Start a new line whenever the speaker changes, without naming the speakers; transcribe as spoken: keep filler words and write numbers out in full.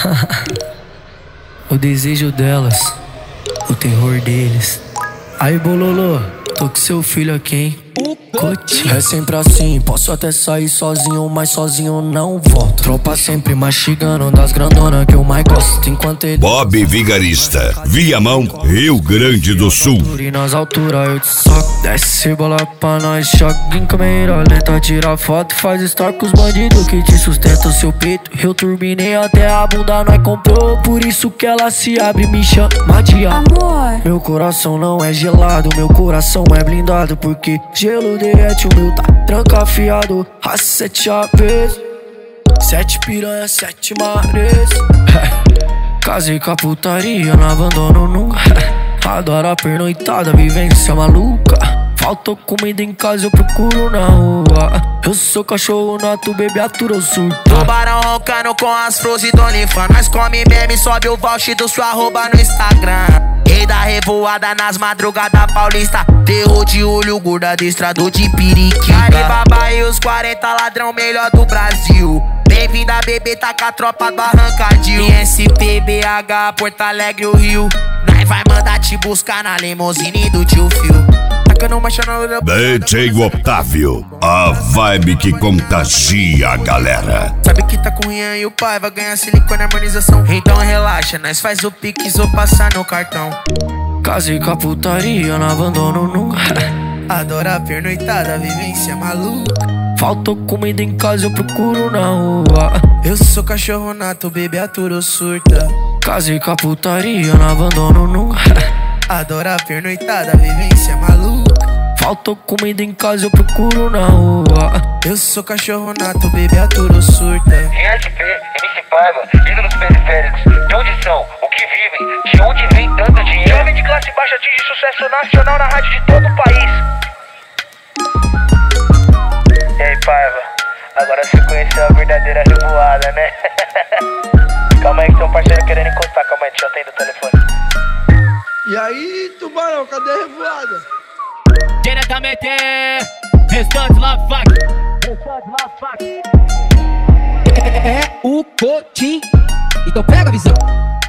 O desejo delas, o terror deles. Aí, Bololô, tô com seu filho aqui, hein? Cotinho. É sempre assim, posso até sair sozinho, mas sozinho não volto. Tropa sempre mastigando das grandonas que eu mais gosto. Enquanto ele...
Bob Vigarista, Viamão, Rio Grande do Sul.
E nas alturas eu te soco, desce bola pra nós, choque em câmera lenta, tira foto, faz story com os bandidos que te sustentam o seu peito. Eu turbinei até a bunda, nós comprou, por isso que ela se abre e me chama de amor. Meu coração não é gelado, meu coração é blindado, porque gelo derrete, o meu tá trancafiado. A sete aves, sete piranha, sete mares. Casei com a putaria, não abandono nunca. Adoro a pernoitada, vivência maluca. Faltou comida em casa, eu procuro na rua. Eu sou cachorro nato, bebê atura ou surta.
Tubarão roncando com as flores do Onlyfans. Nós come meme, sobe o voucher do sua arroba no Instagram. Rei da revoada nas madrugadas paulista. Terror de olho, gorda adestrador de periquita. Alibaba e os quarenta ladrão melhor do Brasil. Bem-vinda, bebê, tá com a tropa do Arrancadil. I S P, B H, Porto Alegre, o Rio. Nós vai mandar te buscar na limousine do tio Phil.
D J Otávio, a vibe que contagia a galera.
Sabe que tá com o Rian e o pai vai ganhar silicone harmonização. Então relaxa, nós faz o pix ou passar no cartão.
Casei com a putaria, não abandono nunca.
Adoro a pernoitada, vivência maluca.
Faltou comida em casa, eu procuro na rua.
Eu sou cachorro nato, bebê atura ou surta.
Casei com a putaria, não abandono nunca.
Adoro a pernoitada, vivência maluca.
Faltou comida em casa, eu procuro na rua.
Eu sou cachorro nato, bebê atura ou surta.
R S P, M C Paiva, ídolos periféricos. De onde são? O que vivem? De onde vem tanto dinheiro? Jovem de classe baixa atinge sucesso nacional na rádio de todo o país. E aí, Paiva, agora você conheceu a verdadeira revoada, né? Calma aí que tem um parceiro querendo encostar. Calma aí, deixa eu atender o telefone.
E aí, Tubarão, cadê a revoada?
Diretamente, restante lá, fac. Restante lá, fac. É o Cotinho. Então pega a visão.